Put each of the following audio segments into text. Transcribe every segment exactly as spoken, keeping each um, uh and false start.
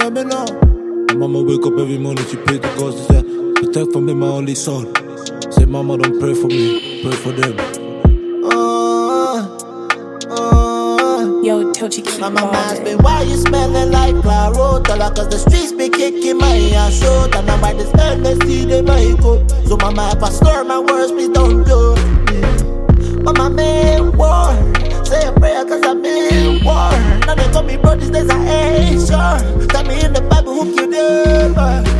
hear me now? Mama wake up every morning, she pray to God, she said, protect from me my only son. Say mama don't pray for me, pray for them. Uh, uh, Yo, Tochi keep my mama asked me, ballin'. why you smelling like Claro? Tell her cause the streets be kicking my ass short. And now by the stand they see they might go. So mama, if I slur my words, please don't do it. Mama made war, say a prayer cause I'm in war. Now they call me bro, these days I ain't sure. Tell me in the Bible who killed them.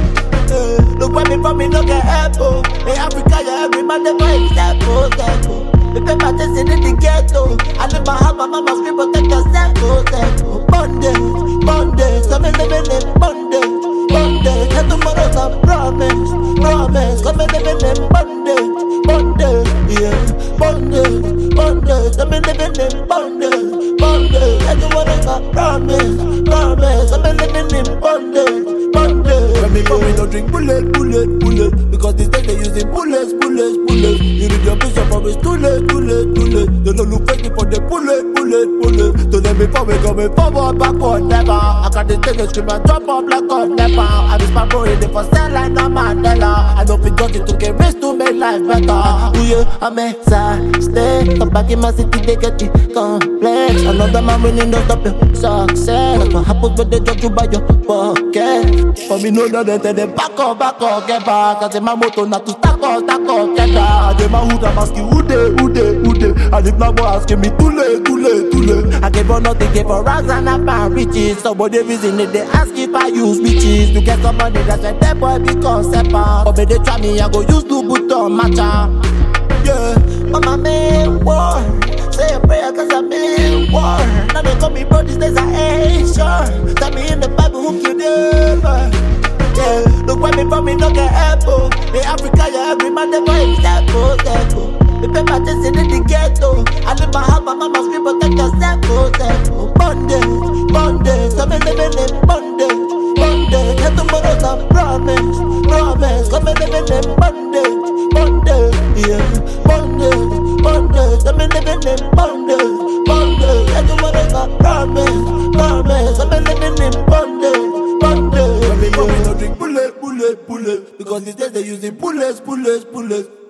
Uh, look where me from, me no get apple. In Africa, yeah, every man they buy example, example. Me pay my test in the ghetto. I live my house, my mama scream, protect yourself, example. Bondage, bondage, come and live in bondage, bondage. And tomorrow's a promise, promise. Come and live in bondage, bondage, yeah. Bondage, bondage, come and live in bondage, bondage. And tomorrow's a promise, promise. Come and live in bondage, bondage. When me come, me don't drink bullet, bullet, bullet. Because these days they using bullets, bullets, bullets. You read your bishop, but it's too late, too late, too late. They don't look fake for the bullet, bullet, bullet. To them before we go, me forward, backward, never. I got this thing, scream and drop up like a never. I miss my bro in the first cell like no Mandela. I don't feel dirty to get rich to make life better. Ooh yeah, I'm excited. Come back in my city, they get the complex. Another man winning, don't stop your success. That's what happens when they judge you by your pocket. For me, no, no, they tell them back up, back up, get back. Cause in my motto, not to stack up, stack up, get back. I my hood, I'm asking who they, who they, who they. And if my boy asking me too late, too late, too late. I gave her nothing, gave her rags and I found riches. Somebody reason it, they ask if I use bitches. To get some money, that's when that boy become separate. But when they try me, I go use two button matcha. Yeah, mama made war. Say a prayer cause I'm in war. Now they call me bro, these days I ain't sure. Tell me in the Bible who killed them. Yeah, look where me from, me no get apple. In Africa, yeah, every man they buy example, example. Me pay my test in the ghetto. I live my house, my mama scream, protect yourself, example. Bondage, bondage, come and live in bondage, bondage. And tomorrow's a promise, promise. Come and live in bondage, bondage, yeah. Bondage, bondage, come and live in bondage, bondage. And tomorrow's a promise, promise. Come and live in bondage, bondage. When we go, we don't drink bullet, bullet, bullet. Because these days they using bullets, bullets, bullets.